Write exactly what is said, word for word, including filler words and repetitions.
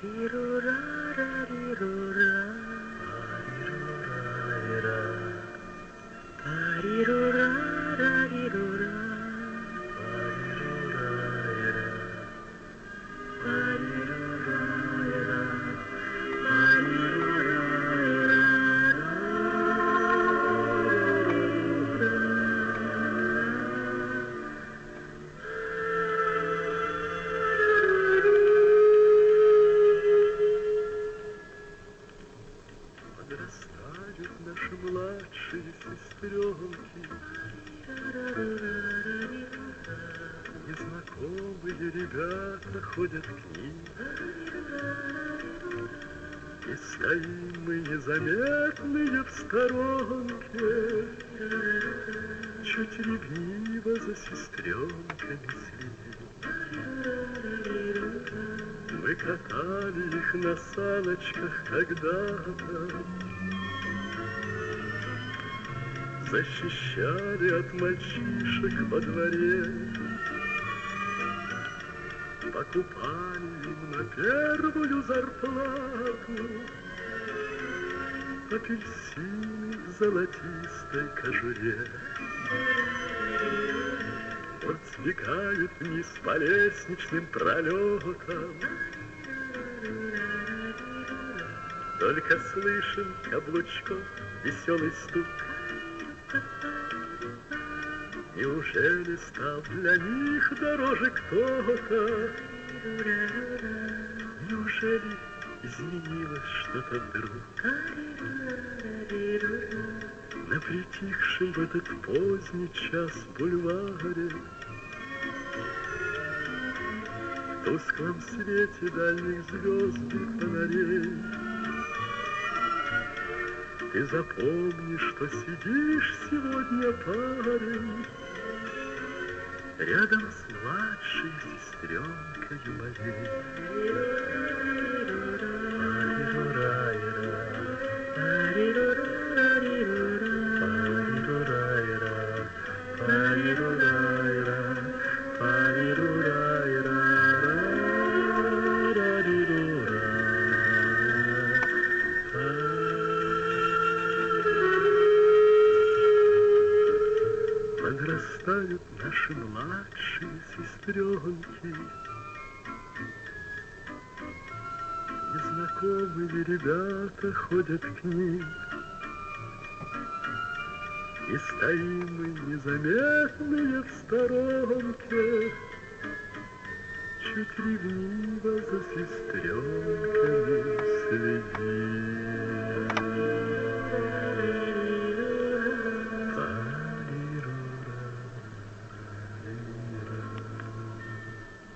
Наши младшие сестренки, незнакомые ребята ходят к ним, и стоим мы незаметные в сторонке, чуть ревниво за сестренками следим. Мы катали их на саночках когда-то, защищали от мальчишек во дворе, покупали им на первую зарплату апельсины в золотистой кожуре. Вот сбегают вниз по лестничным пролетам, только слышим каблучков веселый стук. Неужели стал для них дороже кто-то? Неужели изменилось что-то вдруг? На притихшем в этот поздний час бульваре, в тусклом свете дальних звездных фонарей, ты запомни, что сидишь сегодня, парень, рядом с младшей сестренкой моей. Подрастают наши младшие сестренки, незнакомые ребята ходят к ним, и стоим мы незаметные в сторонке, чуть ревниво за сестренками следим.